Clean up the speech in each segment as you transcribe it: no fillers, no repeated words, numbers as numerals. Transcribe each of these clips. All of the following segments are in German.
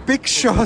Big Show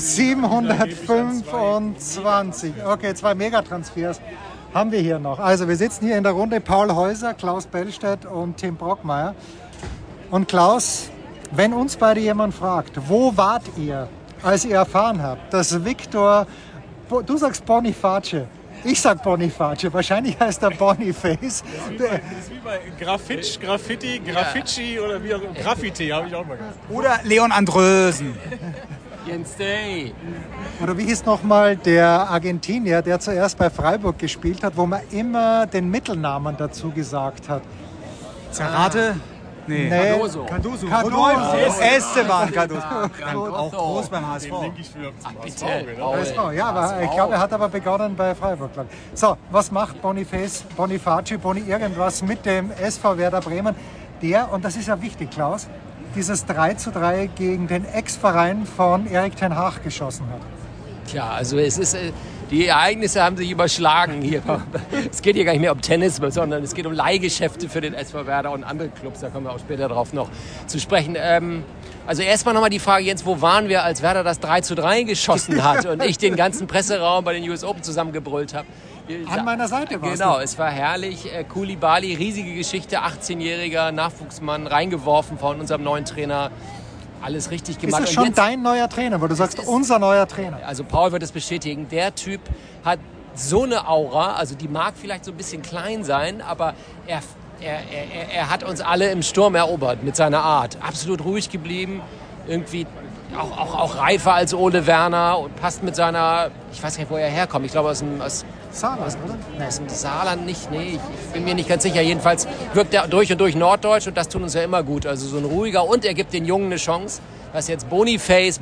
725. Okay, 2 Megatransfers haben wir hier noch. Also wir sitzen hier in der Runde, Paul Häuser, Klaus Bellstedt und Tim Brockmeier. Und Klaus, wenn uns beide jemand fragt, wo wart ihr, als ihr erfahren habt, dass Victor, du sagst Boniface, ich sag Boniface, wahrscheinlich heißt er Boniface. Das ist wie bei Graffiti oder wie auch immer. Graffiti habe ich auch mal gesagt. Oder Leon Andrösen. Jens Day. Oder wie hieß nochmal der Argentinier, der zuerst bei Freiburg gespielt hat, wo man immer den Mittelnamen dazu gesagt hat? Zerrate? Nee. Cardoso. Cardoso. Esteban Cardoso. Auch groß beim HSV. Den link ich für zum Bitte. HSV, Oh, ja, aber ich glaube, er hat aber begonnen bei Freiburg. Glaub ich. So, was macht Boni irgendwas mit dem SV Werder Bremen? Der, und das ist ja wichtig, Klaus, dieses 3:3 gegen den Ex-Verein von Erik ten Hag geschossen hat. Tja, also es ist, die Ereignisse haben sich überschlagen hier. Es geht hier gar nicht mehr um Tennis, sondern es geht um Leihgeschäfte für den SV Werder und andere Clubs. Da kommen wir auch später drauf noch zu sprechen. Also erstmal nochmal die Frage, Jens, wo waren wir, als Werder das 3:3 geschossen hat und ich den ganzen Presseraum bei den US Open zusammengebrüllt habe? An meiner Seite warst Genau, du. es war herrlich. Koulibaly, riesige Geschichte, 18-jähriger Nachwuchsmann, reingeworfen von unserem neuen Trainer. Alles richtig Ist gemacht. das Und schon jetzt, dein neuer Trainer, weil du sagst, unser neuer Trainer? also Paul wird es bestätigen, der Typ hat so eine Aura, also die mag vielleicht so ein bisschen klein sein, aber er hat uns alle im Sturm erobert mit seiner Art. Absolut ruhig geblieben, irgendwie auch reifer als Ole Werner und passt mit seiner, ich weiß gar nicht, wo er herkommt, ich glaube aus Saarland, oder? aus dem Saarland nicht, nee, ich bin mir nicht ganz sicher. Jedenfalls wirkt er durch und durch norddeutsch und das tut uns ja immer gut. Also so ein ruhiger und er gibt den Jungen eine Chance, dass jetzt Boniface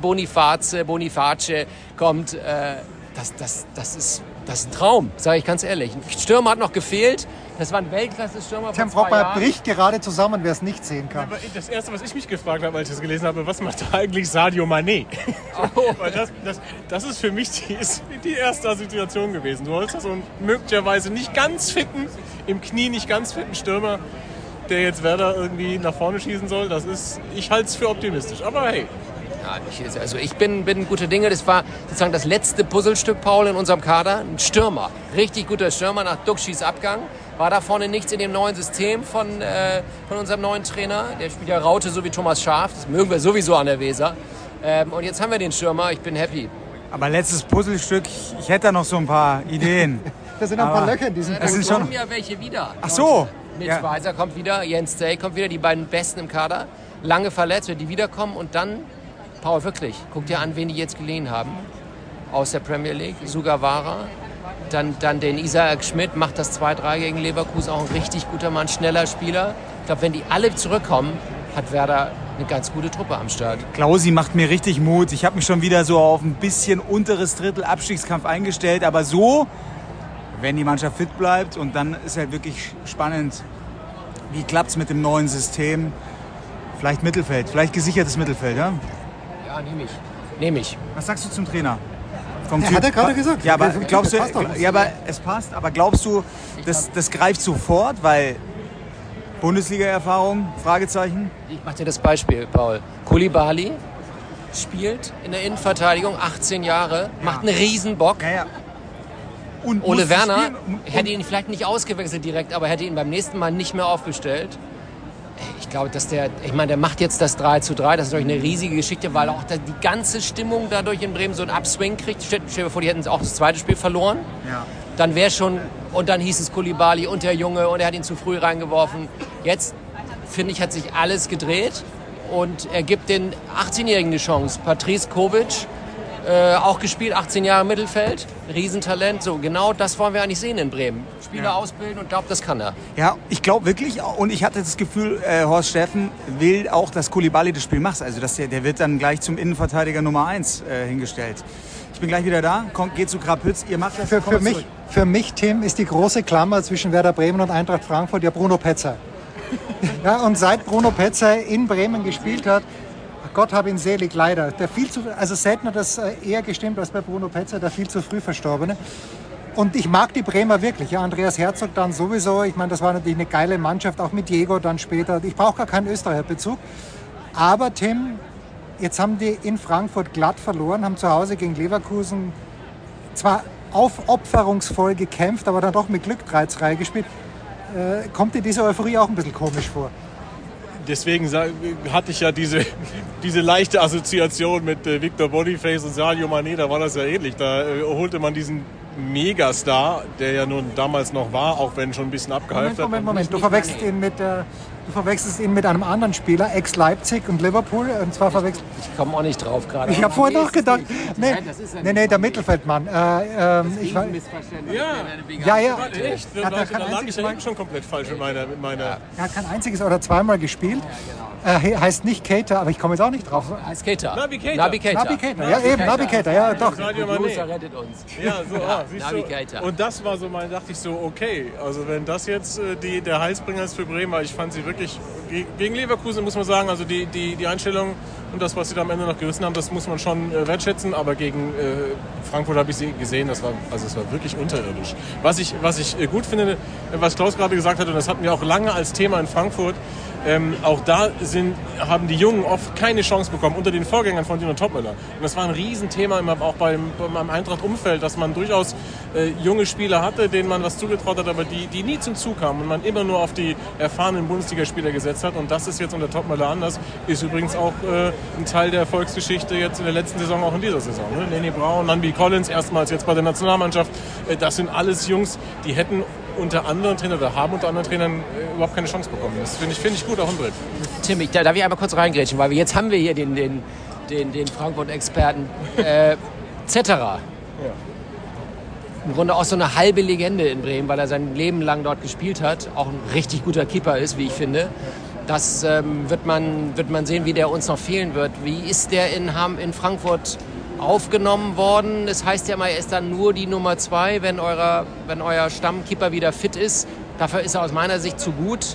kommt. Das ist ein Traum, sage ich ganz ehrlich. Ein Stürmer hat noch gefehlt. Das war ein Weltklasse-Stürmer Tim vor 2 Brockmeier Jahren. bricht gerade zusammen, wer es nicht sehen kann. Aber das Erste, was ich mich gefragt habe, als ich das gelesen habe, was macht da eigentlich Sadio Mané? Weil das ist für mich die erste Assoziation gewesen. Du holst da so einen möglicherweise nicht ganz fitten, im Knie nicht ganz fitten Stürmer, der jetzt Werder irgendwie nach vorne schießen soll. Ich halte es für optimistisch. Aber hey. Ja, also ich bin guter Dinge. Das war sozusagen das letzte Puzzlestück, Paul, in unserem Kader. Ein Stürmer, richtig guter Stürmer nach Dukschis Abgang. War da vorne nichts in dem neuen System von unserem neuen Trainer. Der spielt ja Raute, so wie Thomas Schaaf. Das mögen wir sowieso an der Weser. Und jetzt haben wir den Stürmer. Ich bin happy. Aber letztes Puzzlestück, ich hätte da noch so ein paar Ideen. Da sind ein paar Löcher in diesem Das Es sind schon- kommen ja welche wieder. Ach so. Mitch Ja. Weiser kommt wieder, Jens Day kommt wieder. Die beiden Besten im Kader. Lange verletzt, wenn die wiederkommen. Und dann, Paul, wirklich, guck dir an, wen die jetzt geliehen haben. Aus der Premier League. Sugawara. Dann den Isaac Schmidt, macht das 2:3 gegen Leverkusen, auch ein richtig guter Mann, schneller Spieler. Ich glaube, wenn die alle zurückkommen, hat Werder eine ganz gute Truppe am Start. Klausi macht mir richtig Mut. Ich habe mich schon wieder so auf ein bisschen unteres Drittel Abstiegskampf eingestellt. Aber so, wenn die Mannschaft fit bleibt und dann ist halt wirklich spannend, wie klappt es mit dem neuen System. Vielleicht Mittelfeld, vielleicht gesichertes Mittelfeld, ja? Ja, nehme ich. Was sagst du zum Trainer? Vom Ja, hat er gerade gesagt. Ja, aber Das glaubst du, passt doch. ja, aber es passt. Aber glaubst du, das greift sofort, weil Bundesliga-Erfahrung? Fragezeichen. Ich mache dir das Beispiel, Paul. Koulibaly spielt in der Innenverteidigung, 18 Jahre, macht einen Riesenbock. Ja, ja. Und Ole musst Werner spielen und hätte ihn vielleicht nicht ausgewechselt direkt, aber hätte ihn beim nächsten Mal nicht mehr aufgestellt. Ich glaube, der macht jetzt das 3:3. Das ist natürlich eine riesige Geschichte, weil auch die ganze Stimmung dadurch in Bremen so einen Upswing kriegt. Stell dir vor, die hätten auch das zweite Spiel verloren. Ja. Dann wäre schon, und dann hieß es Koulibaly und der Junge und er hat ihn zu früh reingeworfen. Jetzt, finde ich, hat sich alles gedreht und er gibt den 18-Jährigen eine Chance. Patrice Kovic, auch gespielt, 18 Jahre Mittelfeld, Riesentalent. So, genau das wollen wir eigentlich sehen in Bremen. Spieler ausbilden und glaubt, das kann er. Ja, ich glaube wirklich, und ich hatte das Gefühl, Horst Steffen will auch, dass Koulibaly das Spiel macht. Also der wird dann gleich zum Innenverteidiger Nummer 1 hingestellt. Ich bin gleich wieder da, geht zu Grabhütz, ihr macht das. Für mich, Tim, ist die große Klammer zwischen Werder Bremen und Eintracht Frankfurt ja Bruno Petzer. Ja, und seit Bruno Petzer in Bremen gespielt hat, Gott hab ihn selig, leider. Also selten hat das eher gestimmt als bei Bruno Petzer, der viel zu früh Verstorbene. Und ich mag die Bremer wirklich. Ja, Andreas Herzog dann sowieso. Ich meine, das war natürlich eine geile Mannschaft, auch mit Diego dann später. Ich brauche gar keinen Österreicher-Bezug. Aber Tim, Jetzt haben die in Frankfurt glatt verloren, haben zu Hause gegen Leverkusen zwar aufopferungsvoll gekämpft, aber dann doch mit Glück 3-3 gespielt. Kommt dir diese Euphorie auch ein bisschen komisch vor? Deswegen hatte ich ja diese leichte Assoziation mit Victor Boniface und Sadio Mané, da war das ja ähnlich. Da holte man diesen Megastar, der ja nun damals noch war, auch wenn schon ein bisschen abgehalft hat. Moment. Du verwechselst ihn mit einem anderen Spieler, ex-Leipzig und Liverpool. Und zwar Ich komme auch nicht drauf gerade. Ich habe vorher noch gedacht, nee, der Mittelfeldmann. Ja, echt? Da lag ich ja schon komplett falsch mit meiner. Er hat kein einziges oder zweimal gespielt. Heißt nicht Keita, aber ich komme jetzt auch nicht drauf. Heißt Keita. Naby Keita. Ja, eben, Naby Keita, ja, doch. Sadio Mané. rettet uns. Ja, so, siehst Naby du. Keita. Und das war so, dachte ich so, okay, also wenn das jetzt der Heilsbringer ist für Bremen, weil ich fand sie wirklich, gegen Leverkusen muss man sagen, also die Einstellung und das, was sie da am Ende noch gerissen haben, das muss man schon wertschätzen, aber gegen Frankfurt habe ich sie gesehen, es war wirklich unterirdisch. Was ich gut finde, was Klaus gerade gesagt hat, und das hatten wir auch lange als Thema in Frankfurt, auch da haben die Jungen oft keine Chance bekommen unter den Vorgängern von Dino Topmöller. Und das war ein Riesenthema auch beim Eintracht-Umfeld, dass man durchaus junge Spieler hatte, denen man was zugetraut hat, aber die nie zum Zug kamen und man immer nur auf die erfahrenen Bundesligaspieler gesetzt hat. Und das ist jetzt unter Topmöller anders. Ist übrigens auch ein Teil der Erfolgsgeschichte jetzt in der letzten Saison, auch in dieser Saison. Ne? Lenny Brown, Nanby Collins, erstmals jetzt bei der Nationalmannschaft. Das sind alles Jungs, die hätten unter anderen Trainern oder haben unter anderen Trainern überhaupt keine Chance bekommen. Das finde ich gut, auch im Dritt. Tim, darf ich einmal kurz reingrätschen, weil jetzt haben wir hier den Frankfurt-Experten Zetterer. Ja. Im Grunde auch so eine halbe Legende in Bremen, weil er sein Leben lang dort gespielt hat. Auch ein richtig guter Keeper ist, wie ich finde. Das wird man sehen, wie der uns noch fehlen wird. Wie ist der in Frankfurt aufgenommen worden? Das heißt ja mal, er ist dann nur die Nummer 2, wenn euer Stammkeeper wieder fit ist. Dafür ist er aus meiner Sicht zu gut.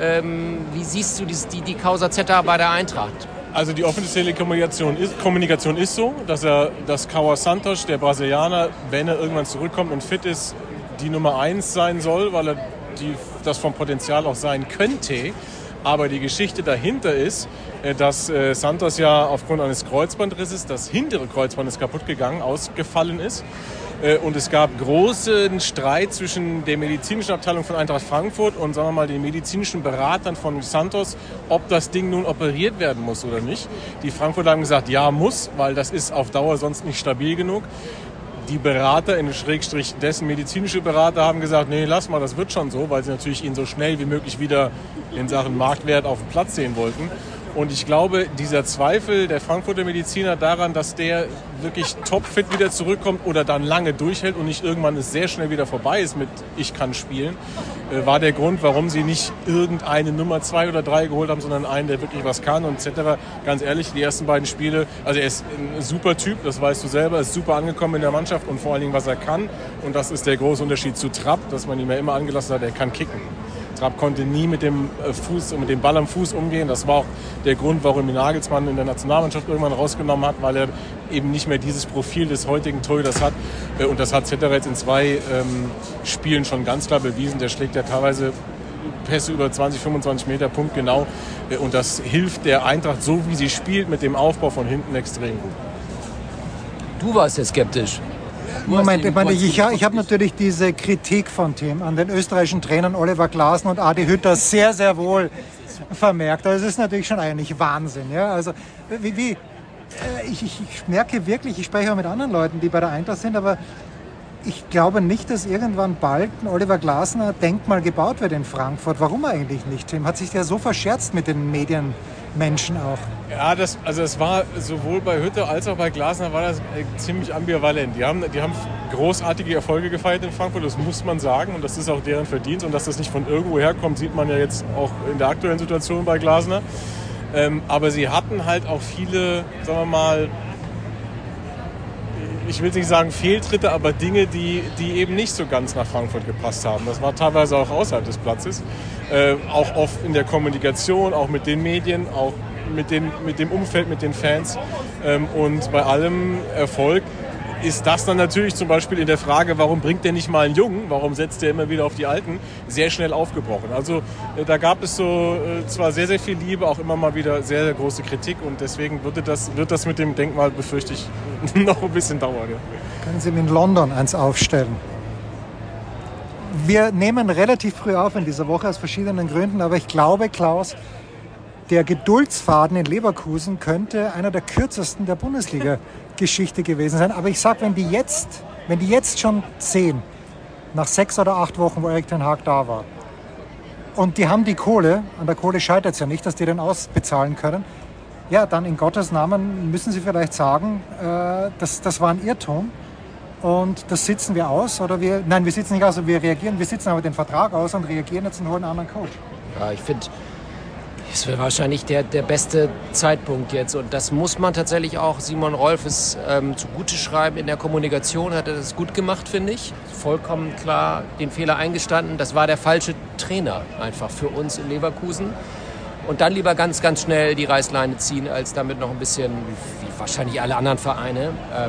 Wie siehst du die Causa Zeta bei der Eintracht? Also die offizielle Kommunikation ist so, dass Cauã Santos, der Brasilianer, wenn er irgendwann zurückkommt und fit ist, die Nummer 1 sein soll, weil er das vom Potenzial auch sein könnte. Aber die Geschichte dahinter ist, dass Santos ja aufgrund eines Kreuzbandrisses, das hintere Kreuzband ist kaputt gegangen, ausgefallen ist. Und es gab großen Streit zwischen der medizinischen Abteilung von Eintracht Frankfurt und, sagen wir mal, den medizinischen Beratern von Santos, ob das Ding nun operiert werden muss oder nicht. Die Frankfurter haben gesagt, ja, muss, weil das ist auf Dauer sonst nicht stabil genug. Die Berater, in Schrägstrich dessen medizinische Berater, haben gesagt, nee, lass mal, das wird schon so, weil sie natürlich ihn so schnell wie möglich wieder in Sachen Marktwert auf dem Platz sehen wollten. Und ich glaube, dieser Zweifel der Frankfurter Mediziner daran, dass der wirklich topfit wieder zurückkommt oder dann lange durchhält und nicht irgendwann es sehr schnell wieder vorbei ist mit ich kann spielen, war der Grund, warum sie nicht irgendeine Nummer 2 oder 3 geholt haben, sondern einen, der wirklich was kann und etc. Ganz ehrlich, die ersten beiden Spiele, also er ist ein super Typ, das weißt du selber, ist super angekommen in der Mannschaft und vor allen Dingen, was er kann. Und das ist der große Unterschied zu Trapp, dass man ihm ja immer angelassen hat, er kann kicken. Trapp konnte nie mit dem Ball am Fuß umgehen. Das war auch der Grund, warum ihn Nagelsmann in der Nationalmannschaft irgendwann rausgenommen hat, weil er eben nicht mehr dieses Profil des heutigen Torhüters hat. Und das hat Zetterer jetzt in 2 Spielen schon ganz klar bewiesen. Der schlägt ja teilweise Pässe über 20, 25 Meter, punktgenau. Und das hilft der Eintracht, so wie sie spielt, mit dem Aufbau von hinten extrem gut. Du warst ja skeptisch. Moment, ich habe natürlich diese Kritik von Tim an den österreichischen Trainern Oliver Glasner und Adi Hütter sehr, sehr wohl vermerkt. Also es ist natürlich schon eigentlich Wahnsinn. Ja? Also ich merke wirklich, ich spreche auch mit anderen Leuten, die bei der Eintracht sind, aber ich glaube nicht, dass irgendwann bald ein Oliver Glasner Denkmal gebaut wird in Frankfurt. Warum eigentlich nicht, Tim? Hat sich der so verscherzt mit den Medienmenschen auch? Ja, das war sowohl bei Hütter als auch bei Glasner war das ziemlich ambivalent. Die haben großartige Erfolge gefeiert in Frankfurt, das muss man sagen und das ist auch deren Verdienst und dass das nicht von irgendwo herkommt, sieht man ja jetzt auch in der aktuellen Situation bei Glasner. Aber sie hatten halt auch viele, sagen wir mal, ich will nicht sagen Fehltritte, aber Dinge, die eben nicht so ganz nach Frankfurt gepasst haben. Das war teilweise auch außerhalb des Platzes, auch oft in der Kommunikation, auch mit den Medien, auch mit dem Umfeld, mit den Fans. Und bei allem Erfolg ist das dann natürlich zum Beispiel in der Frage, warum bringt der nicht mal einen Jungen, warum setzt der immer wieder auf die Alten, sehr schnell aufgebrochen. Also da gab es so zwar sehr, sehr viel Liebe, auch immer mal wieder sehr, sehr große Kritik und deswegen wird das mit dem Denkmal, befürchte ich, noch ein bisschen dauern. Ja. Können Sie in London eins aufstellen? Wir nehmen relativ früh auf in dieser Woche aus verschiedenen Gründen, aber ich glaube, Klaus, der Geduldsfaden in Leverkusen könnte einer der kürzesten der Bundesliga-Geschichte gewesen sein. Aber ich sage, wenn die jetzt schon 10, nach 6 oder 8 Wochen, wo Erik ten Hag da war, und die haben die Kohle, an der Kohle scheitert es ja nicht, dass die den ausbezahlen können, ja, dann in Gottes Namen müssen sie vielleicht sagen, das war ein Irrtum und das sitzen wir aus. Oder wir sitzen nicht aus, wir sitzen aber den Vertrag aus und reagieren jetzt und holen einen anderen Coach. Ja, ich finde, es wäre wahrscheinlich der beste Zeitpunkt jetzt. Und das muss man tatsächlich auch Simon Rolfes zugute schreiben. In der Kommunikation hat er das gut gemacht, finde ich. Vollkommen klar den Fehler eingestanden. Das war der falsche Trainer einfach für uns in Leverkusen. Und dann lieber ganz, ganz schnell die Reißleine ziehen, als damit noch ein bisschen, wie wahrscheinlich alle anderen Vereine.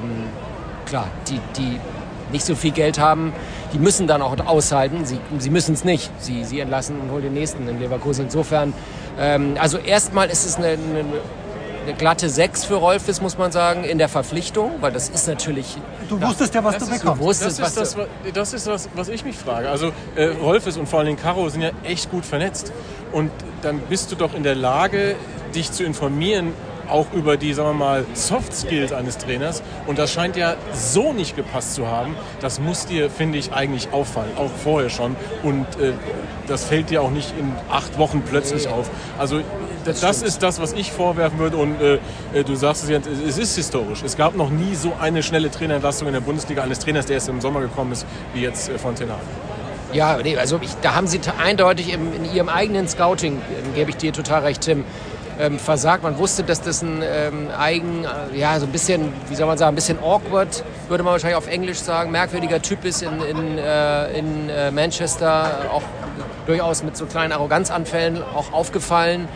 Klar, die nicht so viel Geld haben, die müssen dann auch aushalten. Sie müssen es nicht. Sie entlassen und holen den nächsten in Leverkusen. Insofern, also erstmal ist es eine glatte 6 für Rolfes, muss man sagen, in der Verpflichtung, weil das ist natürlich... Du wusstest ja, was du bekommst. Das ist das, was ich mich frage. Also Rolfes und vor allem Caro sind ja echt gut vernetzt. Und dann bist du doch in der Lage, dich zu informieren, auch über die, sagen wir mal, Soft Skills eines Trainers. Und das scheint ja so nicht gepasst zu haben. Das muss dir, finde ich, eigentlich auffallen, auch vorher schon. Und das fällt dir auch nicht in 8 Wochen plötzlich auf. Also das ist das, was ich vorwerfen würde. Und du sagst es ja, es ist historisch. Es gab noch nie so eine schnelle Trainerentlassung in der Bundesliga eines Trainers, der erst im Sommer gekommen ist, wie jetzt von ten Hag. Ja, nee, also da haben sie eindeutig in ihrem eigenen Scouting, gebe ich dir total recht, Tim, versagt. Man wusste, dass das ein so ein bisschen, wie soll man sagen, ein bisschen awkward, würde man wahrscheinlich auf Englisch sagen, merkwürdiger Typ ist in Manchester, auch durchaus mit so kleinen Arroganzanfällen auch aufgefallen.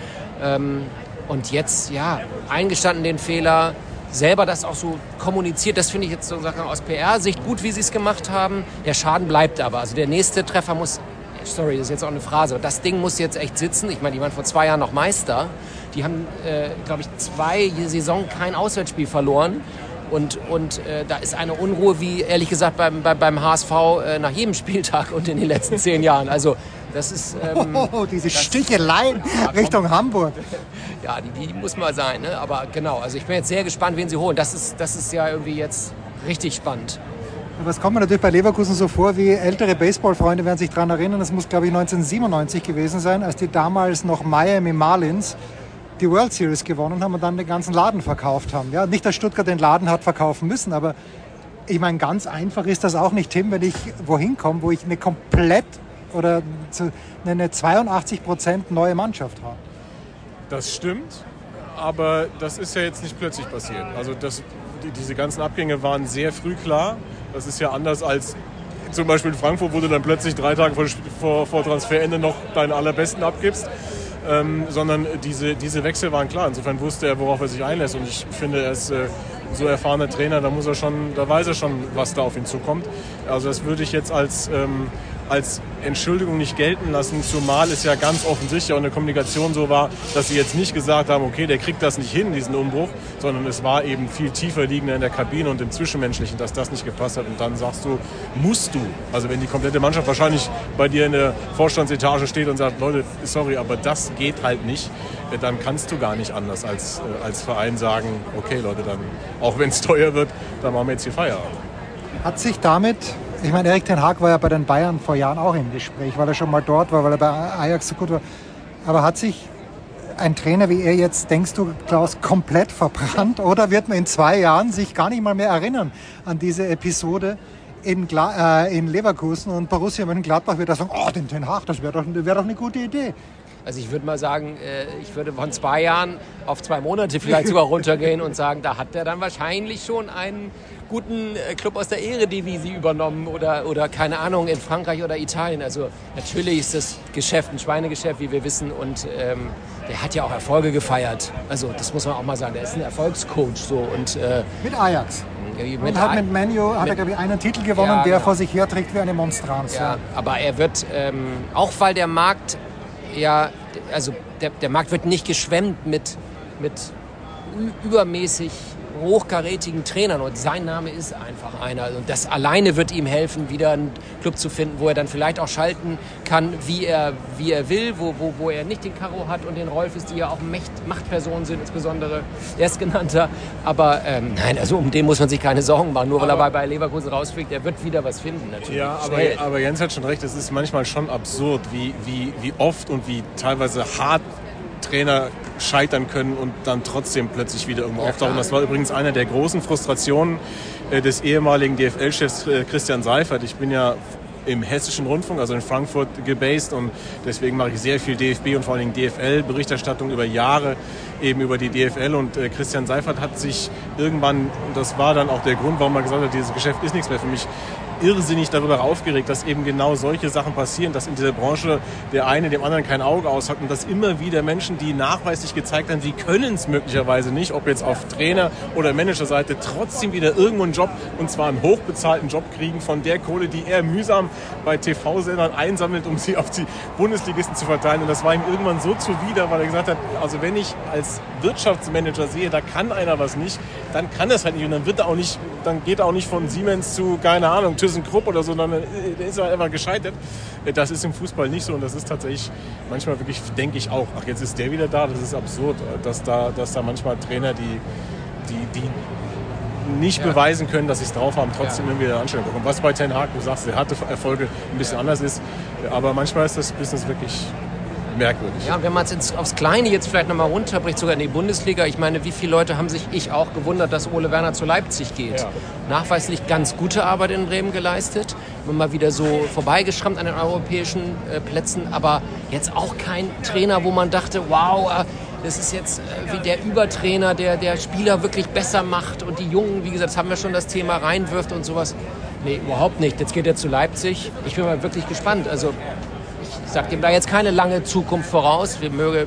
Und jetzt, ja, eingestanden den Fehler, selber das auch so kommuniziert, das finde ich jetzt sozusagen aus PR-Sicht gut, wie sie es gemacht haben. Der Schaden bleibt aber. Also der nächste Treffer muss, sorry, das ist jetzt auch eine Phrase, das Ding muss jetzt echt sitzen. Ich meine, die waren vor 2 Jahren noch Meister. Die haben, glaube ich, 2 Saison kein Auswärtsspiel verloren. Und da ist eine Unruhe, wie ehrlich gesagt beim HSV nach jedem Spieltag und in den letzten 10 Jahren. Also das ist... diese Sticheleien Richtung Hamburg. Ja, die muss mal sein. Ne? Aber genau, also ich bin jetzt sehr gespannt, wen sie holen. Das ist ja irgendwie jetzt richtig spannend. Aber es kommt mir natürlich bei Leverkusen so vor, wie ältere Baseballfreunde werden sich daran erinnern, das muss, glaube ich, 1997 gewesen sein, als die damals noch Miami Marlins die World Series gewonnen haben und dann den ganzen Laden verkauft haben. Ja, nicht, dass Stuttgart den Laden hat verkaufen müssen, aber ich meine, ganz einfach ist das auch nicht, Tim, wenn ich wohin komme, wo ich eine komplett oder eine 82% neue Mannschaft habe. Das stimmt, aber das ist ja jetzt nicht plötzlich passiert. Also diese ganzen Abgänge waren sehr früh klar. Das ist ja anders als zum Beispiel in Frankfurt, wo du dann plötzlich 3 Tage vor Transferende noch deinen Allerbesten abgibst. Sondern diese Wechsel waren klar. Insofern wusste er, worauf er sich einlässt. Und ich finde, er ist so erfahrener Trainer, da weiß er schon, was da auf ihn zukommt. Also das würde ich jetzt als Entschuldigung nicht gelten lassen, zumal es ja ganz offensichtlich auch in der Kommunikation so war, dass sie jetzt nicht gesagt haben, okay, der kriegt das nicht hin, diesen Umbruch, sondern es war eben viel tiefer liegender in der Kabine und im Zwischenmenschlichen, dass das nicht gepasst hat. Und dann sagst du, musst du, also wenn die komplette Mannschaft wahrscheinlich bei dir in der Vorstandsetage steht und sagt, Leute, sorry, aber das geht halt nicht, dann kannst du gar nicht anders als Verein sagen, okay Leute, dann, auch wenn es teuer wird, dann machen wir jetzt hier Feierabend. Hat sich damit, ich meine, Erik ten Hag war ja bei den Bayern vor Jahren auch im Gespräch, weil er schon mal dort war, weil er bei Ajax so gut war. Aber hat sich ein Trainer wie er jetzt, denkst du, Klaus, komplett verbrannt? Oder wird man in 2 Jahren sich gar nicht mal mehr erinnern an diese Episode in Leverkusen und Borussia Mönchengladbach wird da sagen, oh, den Ten Hag, das wäre doch eine gute Idee. Also ich würde mal sagen, ich würde von 2 Jahren auf 2 Monate vielleicht sogar runtergehen und sagen, da hat er dann wahrscheinlich schon einen guten Club aus der Eredivisie übernommen oder keine Ahnung, in Frankreich oder Italien. Also natürlich ist das Geschäft ein Schweinegeschäft, wie wir wissen, und der hat ja auch Erfolge gefeiert. Also das muss man auch mal sagen, der ist ein Erfolgscoach. So. Und, mit Ajax. Und hat mit Man U hat er, glaube ich, einen Titel gewonnen, Ja, der genau. vor sich herträgt wie eine Monstranz. Ja, aber er wird, auch weil der Markt also der Markt wird nicht geschwemmt mit übermäßig hochkarätigen Trainern und sein Name ist einfach einer. Und das alleine wird ihm helfen, wieder einen Club zu finden, wo er dann vielleicht auch schalten kann, wie er will, wo er nicht den Karo hat und den Rolfes, die ja auch Machtpersonen sind, insbesondere erstgenannter. Aber nein, also um den muss man sich keine Sorgen machen, nur weil er bei Leverkusen rausfliegt, er wird wieder was finden natürlich. Ja, aber Jens hat schon recht, es ist manchmal schon absurd, wie oft und wie teilweise hart Trainer scheitern können und dann trotzdem plötzlich wieder irgendwo auftauchen. Das war übrigens eine der großen Frustrationen des ehemaligen DFL-Chefs Christian Seifert. Ich bin ja im Hessischen Rundfunk, also in Frankfurt, gebased und deswegen mache ich sehr viel DFB und vor allen Dingen DFL-Berichterstattung über Jahre eben über die DFL und Christian Seifert hat sich irgendwann, und das war dann auch der Grund, warum er gesagt hat, dieses Geschäft ist nichts mehr für mich, irrsinnig darüber aufgeregt, dass eben genau solche Sachen passieren, dass in dieser Branche der eine dem anderen kein Auge aus hat und dass immer wieder Menschen, die nachweislich gezeigt haben, sie können es möglicherweise nicht, ob jetzt auf Trainer- oder Managerseite, trotzdem wieder irgendwo einen Job, und zwar einen hochbezahlten Job kriegen von der Kohle, die er mühsam bei TV-Sendern einsammelt, um sie auf die Bundesligisten zu verteilen. Und das war ihm irgendwann so zuwider, weil er gesagt hat, also wenn ich als Wirtschaftsmanager sehe, da kann einer was nicht, dann kann das halt nicht und dann wird er auch nicht, dann geht er auch nicht von Siemens zu, keine Ahnung, ThyssenKrupp oder so, sondern der ist halt einfach gescheitert. Das ist im Fußball nicht so und das ist tatsächlich manchmal wirklich, denke ich auch, ach jetzt ist der wieder da, das ist absurd, dass da manchmal Trainer, die nicht beweisen können, dass sie es drauf haben, trotzdem irgendwie eine Anstellung bekommen. Was bei Ten Hag, du sagst, der hatte Erfolge ein bisschen anders ist, aber manchmal ist das Business wirklich merkwürdig. Ja, und wenn man es aufs Kleine jetzt vielleicht nochmal runterbricht, sogar in die Bundesliga, ich meine, wie viele Leute haben sich auch gewundert, dass Ole Werner zu Leipzig geht. Ja. Nachweislich ganz gute Arbeit in Bremen geleistet, immer mal wieder so vorbeigeschrammt an den europäischen Plätzen, aber jetzt auch kein Trainer, wo man dachte, wow, das ist jetzt wie der Übertrainer, der Spieler wirklich besser macht und die Jungen, wie gesagt, das haben wir schon, das Thema reinwirft und sowas. Nee, überhaupt nicht. Jetzt geht er zu Leipzig. Ich bin mal wirklich gespannt. Also ich sage dem da jetzt keine lange Zukunft voraus. Möge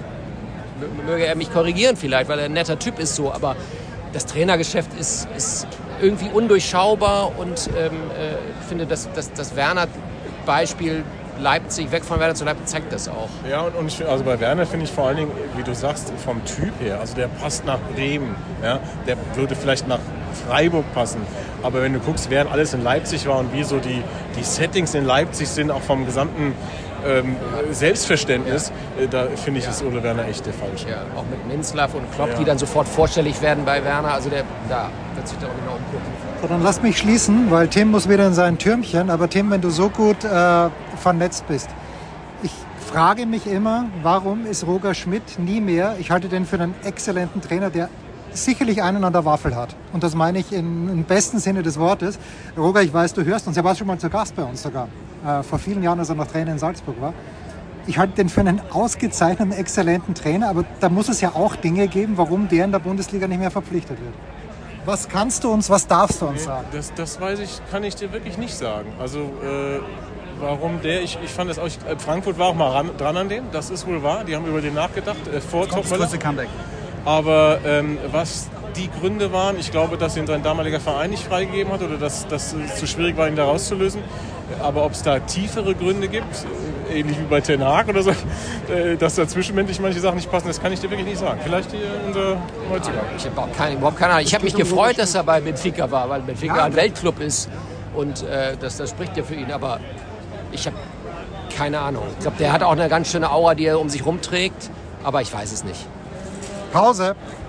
er mich korrigieren vielleicht, weil er ein netter Typ ist so. Aber das Trainergeschäft ist irgendwie undurchschaubar und ich finde, das Werner-Beispiel Leipzig, weg von Werder zu Leipzig, zeigt das auch. Ja, und also bei Werner finde ich vor allen Dingen, wie du sagst, vom Typ her, also der passt nach Bremen, ja, der würde vielleicht nach Freiburg passen. Aber wenn du guckst, während alles in Leipzig war und wie so die Settings in Leipzig sind, auch vom gesamten Selbstverständnis, da finde ich, ist Ole Werner echt der Falsche. Ja, auch mit Minzlaff und Klopp, die dann sofort vorstellig werden bei Werner. Also da wird sich der auch genau umgucken. So, dann lass mich schließen, weil Tim muss wieder in sein Türmchen. Aber Tim, wenn du so gut vernetzt bist, ich frage mich immer, warum ist Roger Schmidt nie mehr, ich halte den für einen exzellenten Trainer, der sicherlich einen an der Waffel hat. Und das meine ich im besten Sinne des Wortes. Roger, ich weiß, du hörst uns. Er war schon mal zu Gast bei uns sogar. Vor vielen Jahren, als er noch Trainer in Salzburg war. Ich halte den für einen ausgezeichneten, exzellenten Trainer. Aber da muss es ja auch Dinge geben, warum der in der Bundesliga nicht mehr verpflichtet wird. Was kannst du uns, was darfst du uns sagen? Das weiß ich, kann ich dir wirklich nicht sagen. Also warum der, ich fand das auch, Frankfurt war auch mal dran an dem, das ist wohl wahr. Die haben über den nachgedacht, vor Topmöller. Comeback. Aber was die Gründe waren, ich glaube, dass ihn sein damaliger Verein nicht freigegeben hat oder dass es zu schwierig war, ihn da rauszulösen. Aber ob es da tiefere Gründe gibt, ähnlich wie bei Ten Hag oder so, dass da zwischenmenschlich manche Sachen nicht passen, das kann ich dir wirklich nicht sagen. Vielleicht unser Neuzugang. Ich habe überhaupt keine Ahnung. Ich habe mich gefreut, dass er bei Benfica war, weil Benfica ein Weltclub ist und das spricht ja für ihn. Aber ich habe keine Ahnung. Ich glaube, der hat auch eine ganz schöne Aura, die er um sich rumträgt, aber ich weiß es nicht. Pause.